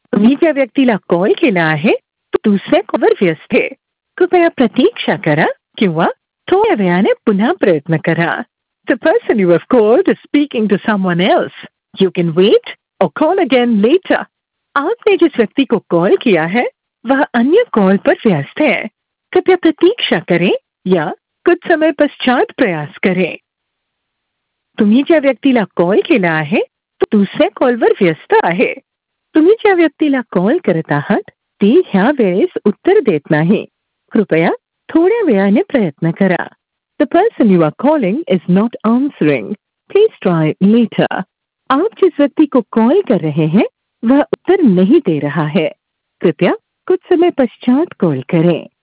तुम्ही ज्या व्यक्तीला कॉल केला आहे तो दुसऱ्या कॉलवर व्यस्त आहे. कृपया प्रतीक्षा करा किंवा थोड्या वेळाने पुन्हा प्रयत्न करा. The person you have called is speaking to someone else. You can wait or call again later. आपने जिस व्यक्ति को कॉल किया है वह अन्य कॉल पर व्यस्त है. कृपया प्रतीक्षा करें या कुछ समय पश्चात प्रयास करें. तुम्ही ज्या व्यक्तीला कॉल केला आहे तो दुसऱ्या कॉलवर व्यस्त आहे. तुम्ही ज्या व्यक्तीला कॉल करत आहात ती ह्या वेळेस उत्तर देत नाही. कृपया थोड्या वेळाने प्रयत्न करा. The person you are calling is not answering. Please try later. आप जिस व्यक्ति को कॉल कर रहे हैं वह उत्तर नहीं दे रहा है. कृपया कुछ समय पश्चात कॉल करें.